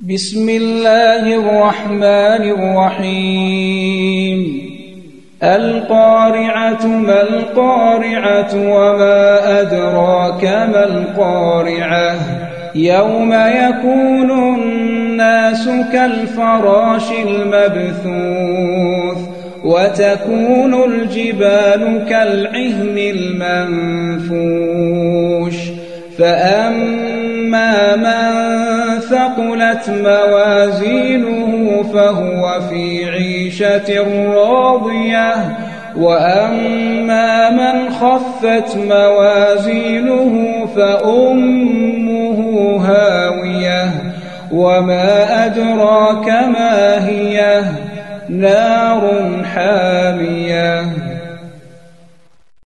بسم الله الرحمن الرحيم القارعة ما القارعة وما أدراك ما القارعة يوم يكون الناس كالفراش المبثوث وتكون الجبال كالعهن المنفوش فأما من ثقلت موازينه فهو في عيشة راضية وأما من خفت موازينه فأمه هاوية وما أدراك ما هي نار حامية